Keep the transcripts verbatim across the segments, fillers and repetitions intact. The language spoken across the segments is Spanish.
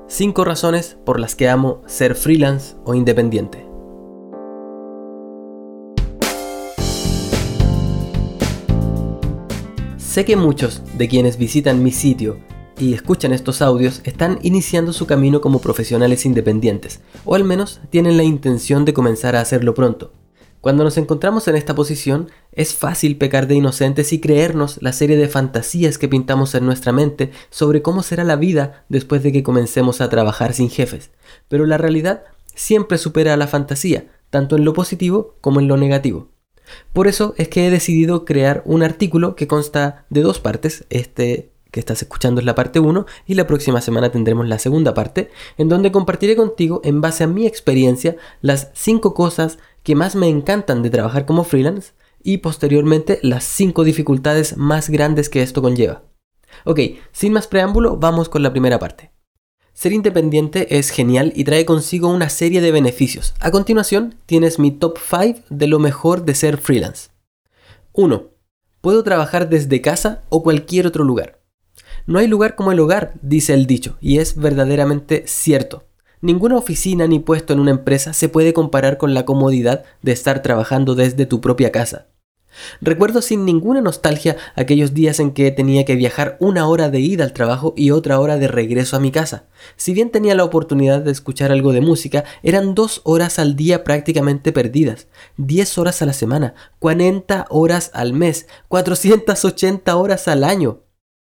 cinco razones por las que amo ser freelance o independiente. Sé que muchos de quienes visitan mi sitio y escuchan estos audios están iniciando su camino como profesionales independientes, o al menos tienen la intención de comenzar a hacerlo pronto. Cuando nos encontramos en esta posición, es fácil pecar de inocentes y creernos la serie de fantasías que pintamos en nuestra mente sobre cómo será la vida después de que comencemos a trabajar sin jefes. Pero la realidad siempre supera a la fantasía, tanto en lo positivo como en lo negativo. Por eso es que he decidido crear un artículo que consta de dos partes. Este que estás escuchando es la parte uno y la próxima semana tendremos la segunda parte, en donde compartiré contigo, en base a mi experiencia, las cinco cosas que más me encantan de trabajar como freelance y posteriormente las cinco dificultades más grandes que esto conlleva. Ok, sin más preámbulo, vamos con la primera parte. Ser independiente es genial y trae consigo una serie de beneficios. A continuación, tienes mi top cinco de lo mejor de ser freelance. uno. Puedo trabajar desde casa o cualquier otro lugar. No hay lugar como el hogar, dice el dicho, y es verdaderamente cierto. Ninguna oficina ni puesto en una empresa se puede comparar con la comodidad de estar trabajando desde tu propia casa. Recuerdo sin ninguna nostalgia aquellos días en que tenía que viajar una hora de ida al trabajo y otra hora de regreso a mi casa. Si bien tenía la oportunidad de escuchar algo de música, eran dos horas al día prácticamente perdidas, diez horas a la semana, cuarenta horas al mes, cuatrocientas ochenta horas al año.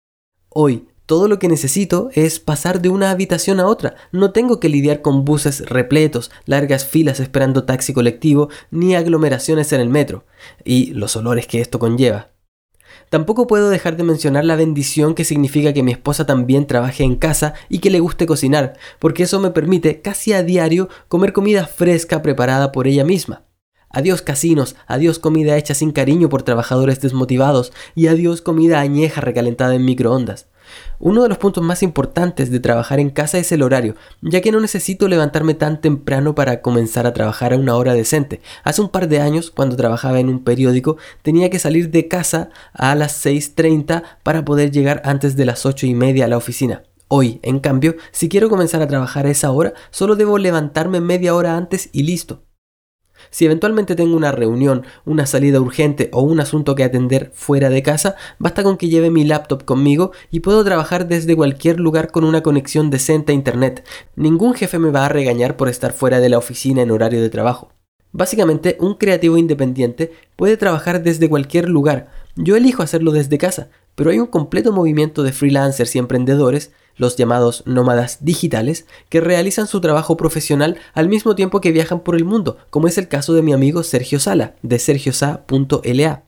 Hoy, todo lo que necesito es pasar de una habitación a otra. No tengo que lidiar con buses repletos, largas filas esperando taxi colectivo, ni aglomeraciones en el metro, y los olores que esto conlleva. Tampoco puedo dejar de mencionar la bendición que significa que mi esposa también trabaje en casa y que le guste cocinar, porque eso me permite casi a diario comer comida fresca preparada por ella misma. Adiós casinos, adiós comida hecha sin cariño por trabajadores desmotivados y adiós comida añeja recalentada en microondas. Uno de los puntos más importantes de trabajar en casa es el horario, ya que no necesito levantarme tan temprano para comenzar a trabajar a una hora decente. Hace un par de años, cuando trabajaba en un periódico, tenía que salir de casa a las seis treinta para poder llegar antes de las ocho y media a la oficina. Hoy, en cambio, si quiero comenzar a trabajar a esa hora, solo debo levantarme media hora antes y listo. Si eventualmente tengo una reunión, una salida urgente o un asunto que atender fuera de casa, basta con que lleve mi laptop conmigo y puedo trabajar desde cualquier lugar con una conexión decente a internet. Ningún jefe me va a regañar por estar fuera de la oficina en horario de trabajo. Básicamente, un creativo independiente puede trabajar desde cualquier lugar. Yo elijo hacerlo desde casa, pero hay un completo movimiento de freelancers y emprendedores, los llamados nómadas digitales, que realizan su trabajo profesional al mismo tiempo que viajan por el mundo, como es el caso de mi amigo Sergio Sala, de sergiosa punto l a.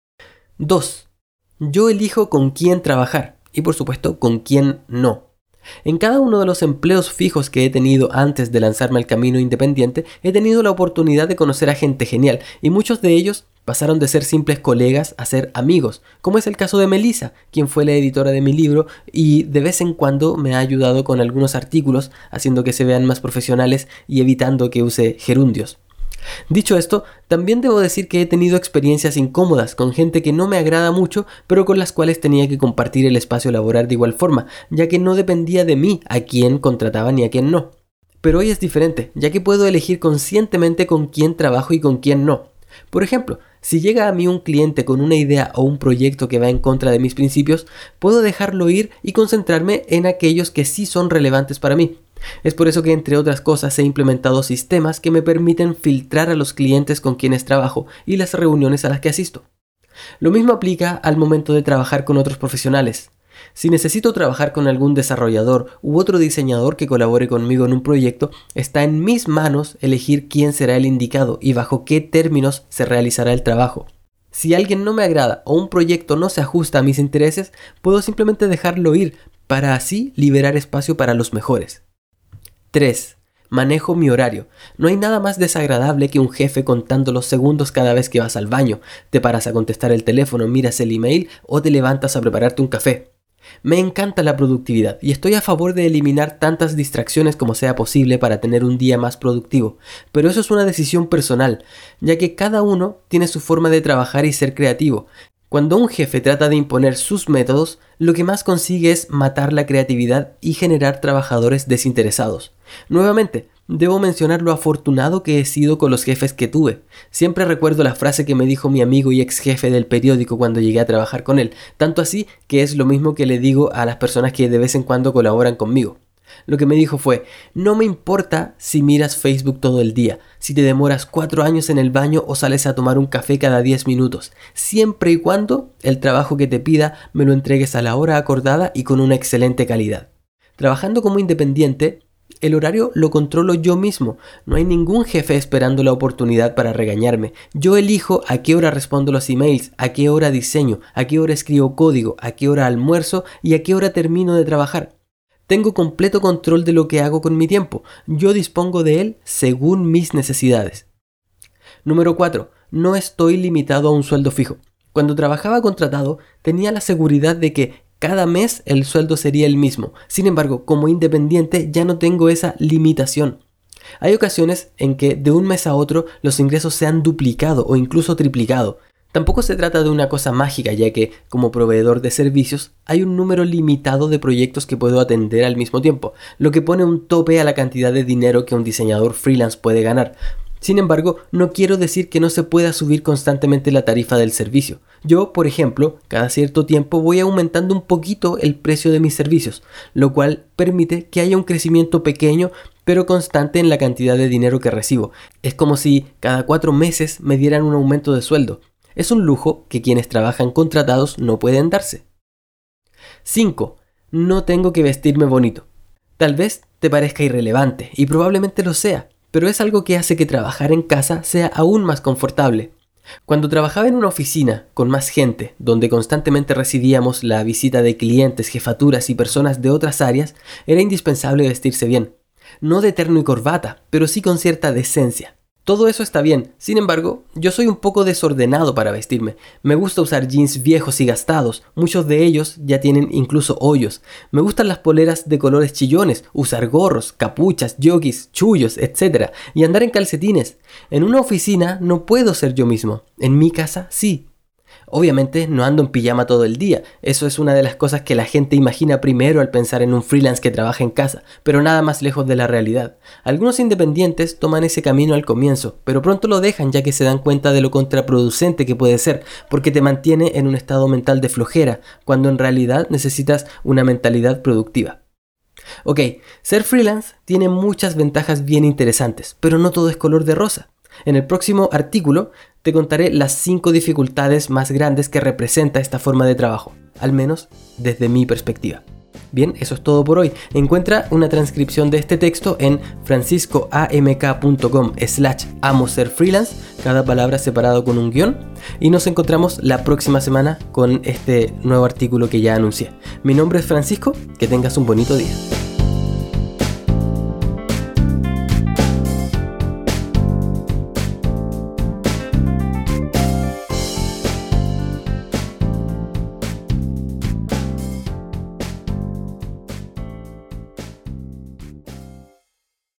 dos. Yo elijo con quién trabajar, y por supuesto con quién no. En cada uno de los empleos fijos que he tenido antes de lanzarme al camino independiente, he tenido la oportunidad de conocer a gente genial, y muchos de ellos pasaron de ser simples colegas a ser amigos, como es el caso de Melissa, quien fue la editora de mi libro y de vez en cuando me ha ayudado con algunos artículos, haciendo que se vean más profesionales y evitando que use gerundios. Dicho esto, también debo decir que he tenido experiencias incómodas con gente que no me agrada mucho, pero con las cuales tenía que compartir el espacio laboral de igual forma, ya que no dependía de mí a quién contrataba ni a quién no. Pero hoy es diferente, ya que puedo elegir conscientemente con quién trabajo y con quién no. Por ejemplo, si llega a mí un cliente con una idea o un proyecto que va en contra de mis principios, puedo dejarlo ir y concentrarme en aquellos que sí son relevantes para mí. Es por eso que, entre otras cosas, he implementado sistemas que me permiten filtrar a los clientes con quienes trabajo y las reuniones a las que asisto. Lo mismo aplica al momento de trabajar con otros profesionales. Si necesito trabajar con algún desarrollador u otro diseñador que colabore conmigo en un proyecto, está en mis manos elegir quién será el indicado y bajo qué términos se realizará el trabajo. Si alguien no me agrada o un proyecto no se ajusta a mis intereses, puedo simplemente dejarlo ir para así liberar espacio para los mejores. tres. Manejo mi horario. No hay nada más desagradable que un jefe contando los segundos cada vez que vas al baño, te paras a contestar el teléfono, miras el email o te levantas a prepararte un café. Me encanta la productividad y estoy a favor de eliminar tantas distracciones como sea posible para tener un día más productivo, pero eso es una decisión personal, ya que cada uno tiene su forma de trabajar y ser creativo. Cuando un jefe trata de imponer sus métodos, lo que más consigue es matar la creatividad y generar trabajadores desinteresados. Nuevamente, debo mencionar lo afortunado que he sido con los jefes que tuve. Siempre recuerdo la frase que me dijo mi amigo y ex jefe del periódico cuando llegué a trabajar con él, tanto así que es lo mismo que le digo a las personas que de vez en cuando colaboran conmigo. Lo que me dijo fue: no me importa si miras Facebook todo el día, si te demoras cuatro años en el baño o sales a tomar un café cada diez minutos, siempre y cuando el trabajo que te pida me lo entregues a la hora acordada y con una excelente calidad. Trabajando como independiente, el horario lo controlo yo mismo. No hay ningún jefe esperando la oportunidad para regañarme. Yo elijo a qué hora respondo los emails, a qué hora diseño, a qué hora escribo código, a qué hora almuerzo y a qué hora termino de trabajar. Tengo completo control de lo que hago con mi tiempo. Yo dispongo de él según mis necesidades. Número cuatro. No estoy limitado a un sueldo fijo. Cuando trabajaba contratado, tenía la seguridad de que cada mes el sueldo sería el mismo. Sin embargo, como independiente ya no tengo esa limitación. Hay ocasiones en que de un mes a otro los ingresos se han duplicado o incluso triplicado. Tampoco se trata de una cosa mágica, ya que, como proveedor de servicios, hay un número limitado de proyectos que puedo atender al mismo tiempo, lo que pone un tope a la cantidad de dinero que un diseñador freelance puede ganar. Sin embargo, no quiero decir que no se pueda subir constantemente la tarifa del servicio. Yo, por ejemplo, cada cierto tiempo voy aumentando un poquito el precio de mis servicios, lo cual permite que haya un crecimiento pequeño pero constante en la cantidad de dinero que recibo. Es como si cada cuatro meses me dieran un aumento de sueldo. Es un lujo que quienes trabajan contratados no pueden darse. cinco. No tengo que vestirme bonito. Tal vez te parezca irrelevante, y probablemente lo sea, pero es algo que hace que trabajar en casa sea aún más confortable. Cuando trabajaba en una oficina con más gente, donde constantemente recibíamos la visita de clientes, jefaturas y personas de otras áreas, era indispensable vestirse bien. No de terno y corbata, pero sí con cierta decencia. Todo eso está bien, sin embargo, yo soy un poco desordenado para vestirme. Me gusta usar jeans viejos y gastados, muchos de ellos ya tienen incluso hoyos. Me gustan las poleras de colores chillones, usar gorros, capuchas, joggies, chullos, etcétera, y andar en calcetines. En una oficina no puedo ser yo mismo, en mi casa sí. Obviamente no ando en pijama todo el día, eso es una de las cosas que la gente imagina primero al pensar en un freelance que trabaja en casa, pero nada más lejos de la realidad. Algunos independientes toman ese camino al comienzo, pero pronto lo dejan ya que se dan cuenta de lo contraproducente que puede ser, porque te mantiene en un estado mental de flojera, cuando en realidad necesitas una mentalidad productiva. Ok, ser freelance tiene muchas ventajas bien interesantes, pero no todo es color de rosa. En el próximo artículo te contaré las cinco dificultades más grandes que representa esta forma de trabajo, al menos desde mi perspectiva. Bien, eso es todo por hoy. Encuentra una transcripción de este texto en franciscoamk.com slash amo ser freelance, cada palabra separado con un guión, y nos encontramos la próxima semana con este nuevo artículo que ya anuncié. Mi nombre es Francisco, que tengas un bonito día.